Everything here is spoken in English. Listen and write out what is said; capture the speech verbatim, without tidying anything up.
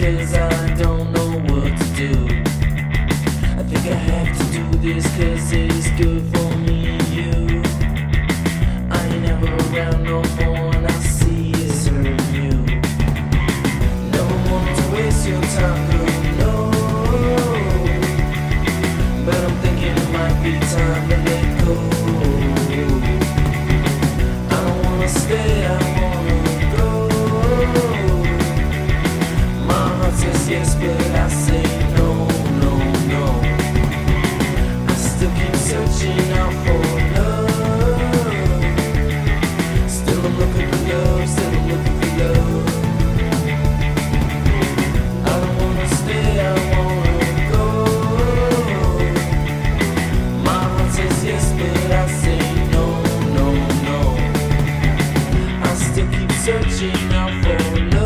cause I don't know what to do. I think I have to do this cause it's good for me and you. I ain't never around no more and I see it's hurting you. Never want to waste your time, girl, no. But I'm thinking it might be time to let go. I don't wanna stay, I wanna go. My heart says yes, but I say no, no, no. I still keep searching out for love. Still I'm looking for love, still I'm looking for love. I don't wanna stay, I wanna go. My heart says yes, but I say no, no, no. I still keep searching out for love.